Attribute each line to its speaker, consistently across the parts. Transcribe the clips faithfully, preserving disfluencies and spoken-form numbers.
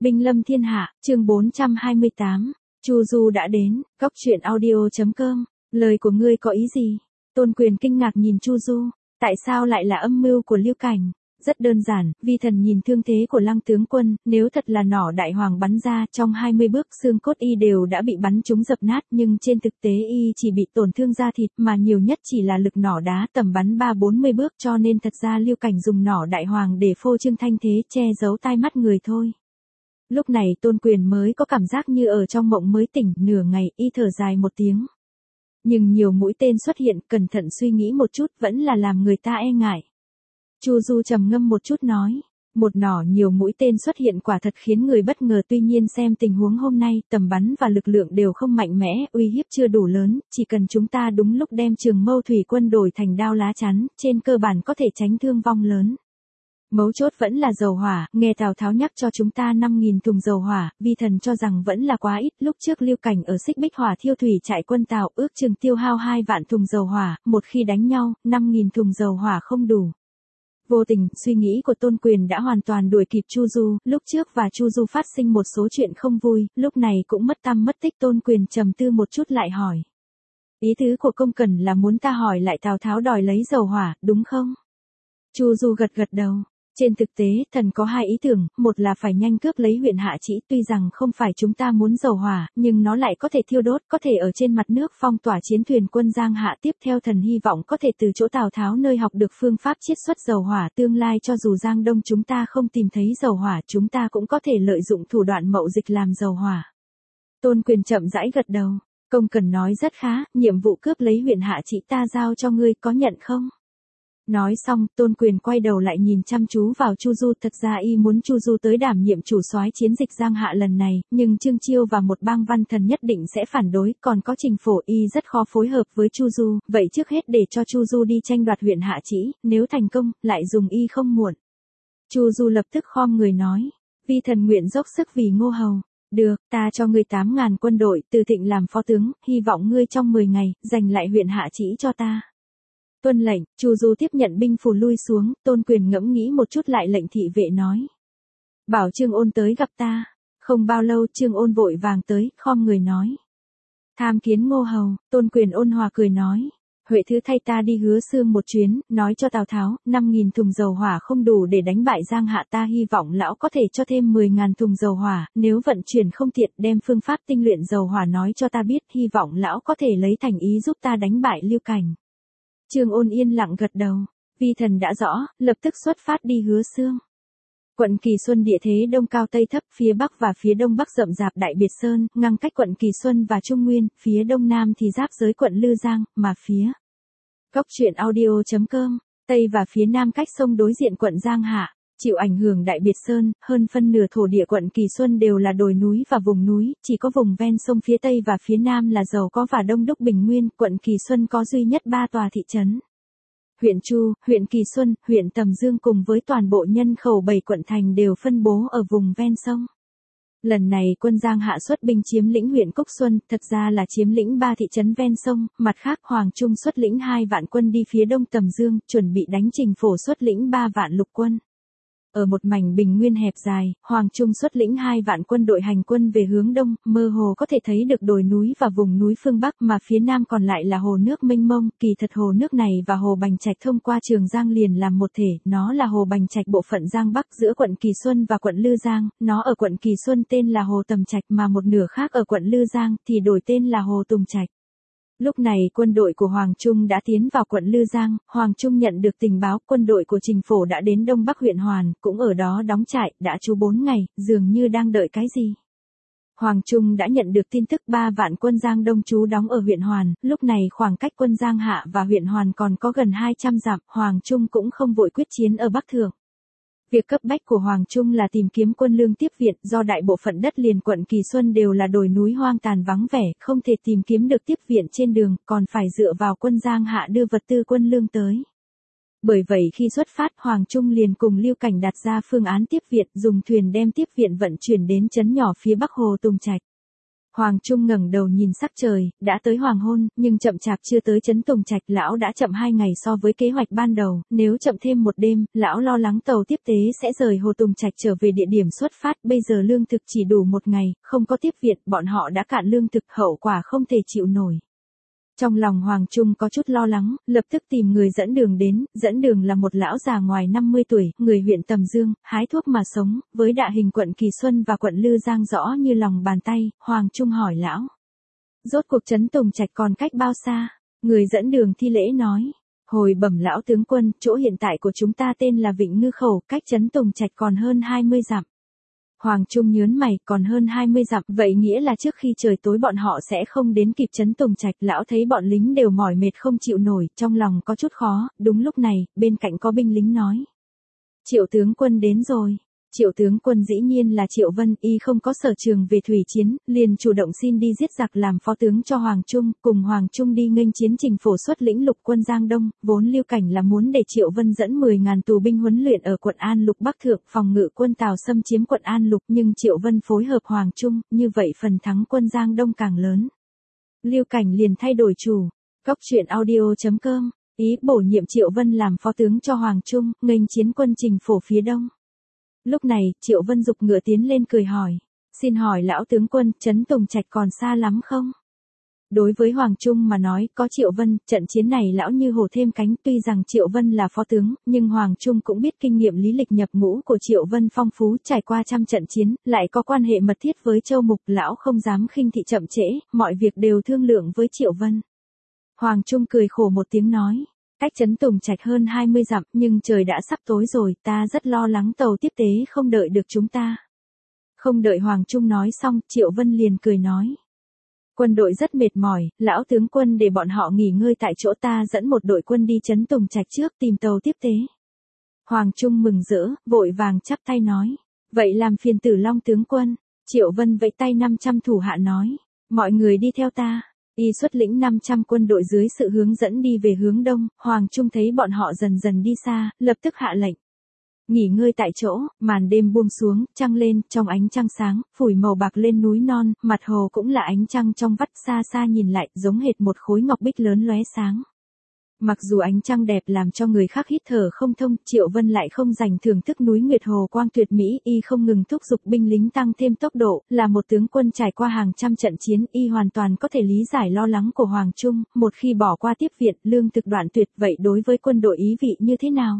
Speaker 1: Binh lâm thiên hạ, chương bốn trăm hai mươi tám. Chu Du đã đến, góc truyện audio.com. Lời của ngươi có ý gì? Tôn Quyền kinh ngạc nhìn Chu Du. Tại sao lại là âm mưu của Lưu Cảnh? Rất đơn giản, vi thần nhìn thương thế của Lăng tướng quân, nếu thật là nỏ đại hoàng bắn ra, trong hai mươi bước xương cốt y đều đã bị bắn trúng dập nát, nhưng trên thực tế y chỉ bị tổn thương da thịt, mà nhiều nhất chỉ là lực nỏ đá tầm bắn ba bốn mươi bước, cho nên thật ra Lưu Cảnh dùng nỏ đại hoàng để phô trương thanh thế, che giấu tai mắt người thôi. Lúc này Tôn Quyền mới có cảm giác như ở trong mộng mới tỉnh, nửa ngày, y thở dài một tiếng. Nhưng nhiều mũi tên xuất hiện, cẩn thận suy nghĩ một chút, vẫn là làm người ta e ngại. Chu Du trầm ngâm một chút nói, một nỏ nhiều mũi tên xuất hiện quả thật khiến người bất ngờ, tuy nhiên xem tình huống hôm nay, tầm bắn và lực lượng đều không mạnh mẽ, uy hiếp chưa đủ lớn, chỉ cần chúng ta đúng lúc đem Trường Mâu thủy quân đổi thành đao lá chắn, trên cơ bản có thể tránh thương vong lớn. Mấu chốt vẫn là dầu hỏa, nghe Tào Tháo nhắc cho chúng ta năm nghìn thùng dầu hỏa, vi thần cho rằng vẫn là quá ít, lúc trước Lưu Cảnh ở Xích Bích Hỏa thiêu thủy trại quân Tào ước chừng tiêu hao hai vạn thùng dầu hỏa, một khi đánh nhau, năm nghìn thùng dầu hỏa không đủ. Vô tình, suy nghĩ của Tôn Quyền đã hoàn toàn đuổi kịp Chu Du, lúc trước và Chu Du phát sinh một số chuyện không vui, lúc này cũng mất tăm mất tích. Tôn Quyền trầm tư một chút lại hỏi. Ý tứ của công cần là muốn ta hỏi lại Tào Tháo đòi lấy dầu hỏa, đúng không? Chu Du gật gật đầu. Trên thực tế, thần có hai ý tưởng, một là phải nhanh cướp lấy huyện Hạ Trĩ, tuy rằng không phải chúng ta muốn dầu hỏa, nhưng nó lại có thể thiêu đốt, có thể ở trên mặt nước phong tỏa chiến thuyền quân Giang Hạ. Tiếp theo thần hy vọng có thể từ chỗ Tào Tháo nơi học được phương pháp chiết xuất dầu hỏa, tương lai cho dù Giang Đông chúng ta không tìm thấy dầu hỏa, chúng ta cũng có thể lợi dụng thủ đoạn mậu dịch làm dầu hỏa. Tôn Quyền chậm rãi gật đầu, công cần nói rất khá, nhiệm vụ cướp lấy huyện Hạ Trĩ ta giao cho ngươi, có nhận không? Nói xong, Tôn Quyền quay đầu lại nhìn chăm chú vào Chu Du, thật ra y muốn Chu Du tới đảm nhiệm chủ soái chiến dịch Giang Hạ lần này, nhưng Trương Chiêu và một bang văn thần nhất định sẽ phản đối, còn có Trình Phổ, y rất khó phối hợp với Chu Du, vậy trước hết để cho Chu Du đi tranh đoạt huyện Hạ Trĩ, nếu thành công, lại dùng y không muộn. Chu Du lập tức khom người nói, vi thần nguyện dốc sức vì Ngô Hầu. Được, ta cho ngươi tám ngàn quân đội, Từ Thịnh làm phó tướng, hy vọng ngươi trong mười ngày, giành lại huyện Hạ Trĩ cho ta. Tuân lệnh. Chu Du tiếp nhận binh phù lui xuống, Tôn Quyền ngẫm nghĩ một chút lại lệnh thị vệ nói. Bảo Trương Ôn tới gặp ta. Không bao lâu Trương Ôn vội vàng tới, khom người nói. Tham kiến Ngô Hầu. Tôn Quyền ôn hòa cười nói. Huệ thứ thay ta đi Hứa Xương một chuyến, nói cho Tào Tháo, năm nghìn thùng dầu hỏa không đủ để đánh bại Giang Hạ, ta hy vọng lão có thể cho thêm mười ngàn thùng dầu hỏa, nếu vận chuyển không tiện đem phương pháp tinh luyện dầu hỏa nói cho ta biết, hy vọng lão có thể lấy thành ý giúp ta đánh bại Lưu Cảnh. Trương Ôn yên lặng gật đầu, vi thần đã rõ, lập tức xuất phát đi Hứa Xương. Quận Kỳ Xuân địa thế đông cao tây thấp, phía bắc và phía đông bắc rậm rạp Đại Biệt Sơn, ngăn cách quận Kỳ Xuân và Trung Nguyên, phía đông nam thì giáp giới quận Lư Giang, mà phía góc truyện audio.com, tây và phía nam cách sông đối diện quận Giang Hạ. Chịu ảnh hưởng Đại Biệt Sơn, hơn phân nửa thổ địa quận Kỳ Xuân đều là đồi núi và vùng núi, chỉ có vùng ven sông phía Tây và phía Nam là giàu có và đông đúc bình nguyên. Quận Kỳ Xuân có duy nhất ba tòa thị trấn. Huyện Chu, huyện Kỳ Xuân, huyện Tầm Dương cùng với toàn bộ nhân khẩu bảy quận thành đều phân bố ở vùng ven sông. Lần này quân Giang Hạ xuất binh chiếm lĩnh huyện Cốc Xuân, thật ra là chiếm lĩnh ba thị trấn ven sông, mặt khác Hoàng Trung xuất lĩnh hai vạn quân đi phía đông Tầm Dương, chuẩn bị đánh Trình Phổ xuất lĩnh ba vạn lục quân. Ở một mảnh bình nguyên hẹp dài, Hoàng Trung xuất lĩnh hai vạn quân đội hành quân về hướng đông, mơ hồ có thể thấy được đồi núi và vùng núi phương Bắc, mà phía nam còn lại là hồ nước mênh mông. Kỳ thật hồ nước này và hồ Bành Trạch thông qua Trường Giang liền làm một thể, nó là hồ Bành Trạch bộ phận Giang Bắc giữa quận Kỳ Xuân và quận Lư Giang, nó ở quận Kỳ Xuân tên là hồ Tầm Trạch, mà một nửa khác ở quận Lư Giang thì đổi tên là hồ Tùng Trạch. Lúc này quân đội của Hoàng Trung đã tiến vào quận Lư Giang, Hoàng Trung nhận được tình báo quân đội của Trình Phổ đã đến Đông Bắc huyện Hoàn, cũng ở đó đóng trại, đã trú bốn ngày, dường như đang đợi cái gì. Hoàng Trung đã nhận được tin tức ba vạn quân Giang Đông trú đóng ở huyện Hoàn, lúc này khoảng cách quân Giang Hạ và huyện Hoàn còn có gần hai trăm dặm, Hoàng Trung cũng không vội quyết chiến ở Bắc Thượng. Việc cấp bách của Hoàng Trung là tìm kiếm quân lương tiếp viện, do đại bộ phận đất liền quận Kỳ Xuân đều là đồi núi hoang tàn vắng vẻ, không thể tìm kiếm được tiếp viện trên đường, còn phải dựa vào quân Giang Hạ đưa vật tư quân lương tới. Bởi vậy khi xuất phát, Hoàng Trung liền cùng Lưu Cảnh đặt ra phương án tiếp viện, dùng thuyền đem tiếp viện vận chuyển đến trấn nhỏ phía bắc hồ Tùng Trạch. Hoàng Trung ngẩng đầu nhìn sắc trời, đã tới hoàng hôn, nhưng chậm chạp chưa tới Trấn Tùng Trạch, lão đã chậm hai ngày so với kế hoạch ban đầu, nếu chậm thêm một đêm, lão lo lắng tàu tiếp tế sẽ rời Hồ Tùng Trạch trở về địa điểm xuất phát, bây giờ lương thực chỉ đủ một ngày, không có tiếp viện, bọn họ đã cạn lương thực, hậu quả không thể chịu nổi. Trong lòng Hoàng Trung có chút lo lắng, lập tức tìm người dẫn đường đến, dẫn đường là một lão già ngoài năm mươi tuổi, người huyện Tầm Dương, hái thuốc mà sống, với đạ hình quận Kỳ Xuân và quận Lư Giang rõ như lòng bàn tay, Hoàng Trung hỏi lão. Rốt cuộc Trấn Tùng Trạch còn cách bao xa? Người dẫn đường thi lễ nói. Hồi bẩm lão tướng quân, chỗ hiện tại của chúng ta tên là Vịnh Ngư Khẩu, cách Trấn Tùng Trạch còn hơn hai mươi dặm. Hoàng Trung nhớn mày, còn hơn hai mươi dặm, vậy nghĩa là trước khi trời tối bọn họ sẽ không đến kịp Trấn Tùng Trạch. Lão thấy bọn lính đều mỏi mệt không chịu nổi, trong lòng có chút khó, đúng lúc này, bên cạnh có binh lính nói. Triệu tướng quân đến rồi. Triệu tướng quân dĩ nhiên là Triệu Vân, y không có sở trường về thủy chiến, liền chủ động xin đi giết giặc làm phó tướng cho Hoàng Trung, cùng Hoàng Trung đi nghênh chiến trình phổ xuất lĩnh lục quân Giang Đông, vốn Lưu Cảnh là muốn để Triệu Vân dẫn mười ngàn tù binh huấn luyện ở quận An Lục Bắc Thượng phòng ngự quân Tào xâm chiếm quận An Lục, nhưng Triệu Vân phối hợp Hoàng Trung, như vậy phần thắng quân Giang Đông càng lớn. Lưu Cảnh liền thay đổi chủ, Cóc truyện audio chấm com, ý bổ nhiệm Triệu Vân làm phó tướng cho Hoàng Trung, nghênh chiến quân trình phổ phía đông. Lúc này, Triệu Vân dục ngựa tiến lên cười hỏi. Xin hỏi lão tướng quân, Trấn Tùng Trạch còn xa lắm không? Đối với Hoàng Trung mà nói, có Triệu Vân, trận chiến này lão như hổ thêm cánh, tuy rằng Triệu Vân là phó tướng, nhưng Hoàng Trung cũng biết kinh nghiệm lý lịch nhập ngũ của Triệu Vân phong phú, trải qua trăm trận chiến, lại có quan hệ mật thiết với Châu Mục, lão không dám khinh thị chậm trễ, mọi việc đều thương lượng với Triệu Vân. Hoàng Trung cười khổ một tiếng nói. Cách Trấn Tùng Trạch hơn hai mươi dặm, nhưng trời đã sắp tối rồi, ta rất lo lắng tàu tiếp tế không đợi được chúng ta. Không đợi Hoàng Trung nói xong, Triệu Vân liền cười nói. Quân đội rất mệt mỏi, lão tướng quân để bọn họ nghỉ ngơi tại chỗ, ta dẫn một đội quân đi Trấn Tùng Trạch trước tìm tàu tiếp tế. Hoàng Trung mừng rỡ, vội vàng chắp tay nói. Vậy làm phiền Tử Long tướng quân. Triệu Vân vẫy tay năm trăm thủ hạ nói. Mọi người đi theo ta. Y xuất lĩnh năm trăm quân đội dưới sự hướng dẫn đi về hướng đông, Hoàng Trung thấy bọn họ dần dần đi xa, lập tức hạ lệnh. Nghỉ ngơi tại chỗ, màn đêm buông xuống, trăng lên, trong ánh trăng sáng, phủi màu bạc lên núi non, mặt hồ cũng là ánh trăng trong vắt, xa xa nhìn lại, giống hệt một khối ngọc bích lớn lóe sáng. Mặc dù ánh trăng đẹp làm cho người khác hít thở không thông, Triệu Vân lại không dành thưởng thức núi Nguyệt Hồ quang tuyệt mỹ, y không ngừng thúc giục binh lính tăng thêm tốc độ, là một tướng quân trải qua hàng trăm trận chiến, y hoàn toàn có thể lý giải lo lắng của Hoàng Trung, một khi bỏ qua tiếp viện, lương thực đoạn tuyệt, vậy đối với quân đội ý vị như thế nào?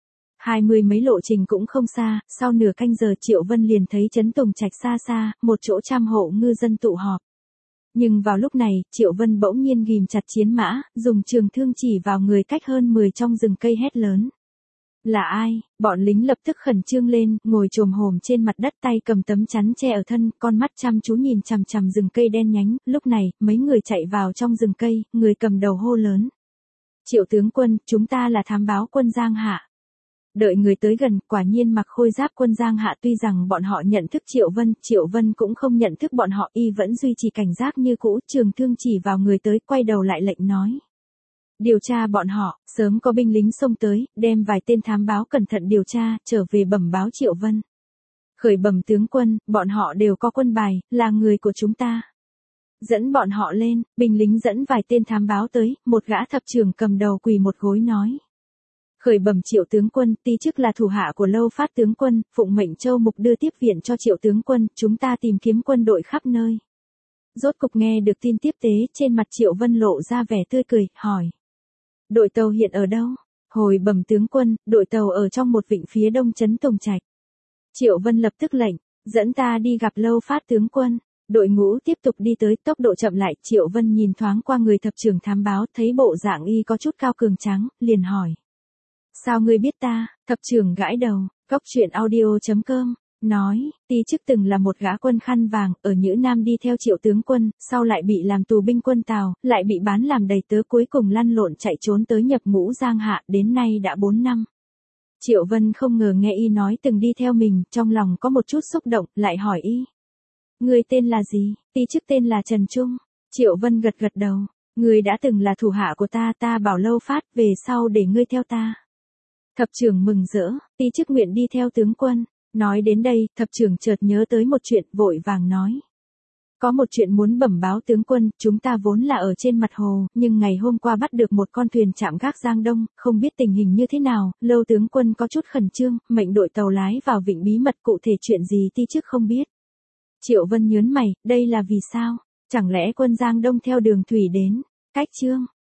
Speaker 1: Hai mươi mấy lộ trình cũng không xa, sau nửa canh giờ Triệu Vân liền thấy Trấn Tùng Trạch xa xa, một chỗ trăm hộ ngư dân tụ họp. Nhưng vào lúc này, Triệu Vân bỗng nhiên ghim chặt chiến mã, dùng trường thương chỉ vào người cách hơn mười trong rừng cây hét lớn. Là ai? Bọn lính lập tức khẩn trương lên, ngồi chồm hổm trên mặt đất, tay cầm tấm chắn che ở thân, con mắt chăm chú nhìn chằm chằm rừng cây đen nhánh. Lúc này, mấy người chạy vào trong rừng cây, người cầm đầu hô lớn. Triệu tướng quân, chúng ta là thám báo quân Giang Hạ. Đợi người tới gần, quả nhiên mặc khôi giáp quân Giang Hạ, tuy rằng bọn họ nhận thức Triệu Vân, Triệu Vân cũng không nhận thức bọn họ, y vẫn duy trì cảnh giác như cũ, trường thương chỉ vào người tới, quay đầu lại lệnh nói. Điều tra bọn họ, sớm có binh lính xông tới, đem vài tên thám báo cẩn thận điều tra, trở về bẩm báo Triệu Vân. Khởi bẩm tướng quân, bọn họ đều có quân bài, là người của chúng ta. Dẫn bọn họ lên, binh lính dẫn vài tên thám báo tới, một gã thập trưởng cầm đầu quỳ một gối nói. Khởi bẩm Triệu tướng quân, ti chức là thủ hạ của Lâu Phát tướng quân, phụng mệnh Châu Mục đưa tiếp viện cho Triệu tướng quân, chúng ta tìm kiếm quân đội khắp nơi. Rốt cục nghe được tin tiếp tế, trên mặt Triệu Vân lộ ra vẻ tươi cười, hỏi. Đội tàu hiện ở đâu? Hồi bẩm tướng quân, đội tàu ở trong một vịnh phía đông Trấn Tùng Trạch. Triệu Vân lập tức lệnh, dẫn ta đi gặp Lâu Phát tướng quân. Đội ngũ tiếp tục đi tới, tốc độ chậm lại, Triệu Vân nhìn thoáng qua người thập trưởng thám báo, thấy bộ dạng y có chút cao cường trắng, liền hỏi. Sao ngươi biết ta? Thập trưởng gãi đầu, Cóc truyện audio chấm com, nói, ti chức từng là một gã quân khăn vàng, ở Nhữ Nam đi theo Triệu tướng quân, sau lại bị làm tù binh quân Tào, lại bị bán làm đầy tớ, cuối cùng lăn lộn chạy trốn tới nhập ngũ Giang Hạ, đến nay đã bốn năm. Triệu Vân không ngờ nghe y nói từng đi theo mình, trong lòng có một chút xúc động, lại hỏi y. Ngươi tên là gì? Ti chức tên là Trần Trung. Triệu Vân gật gật đầu, ngươi đã từng là thủ hạ của ta, ta bảo Lâu Phát, về sau để ngươi theo ta. Thập trưởng mừng rỡ, ti chức nguyện đi theo tướng quân. Nói đến đây, thập trưởng chợt nhớ tới một chuyện, vội vàng nói. Có một chuyện muốn bẩm báo tướng quân, chúng ta vốn là ở trên mặt hồ, nhưng ngày hôm qua bắt được một con thuyền chạm gác Giang Đông, không biết tình hình như thế nào, Lâu tướng quân có chút khẩn trương, mệnh đội tàu lái vào vịnh bí mật, cụ thể chuyện gì ti chức không biết. Triệu Vân nhớn mày, đây là vì sao? Chẳng lẽ quân Giang Đông theo đường thủy đến? Cách chương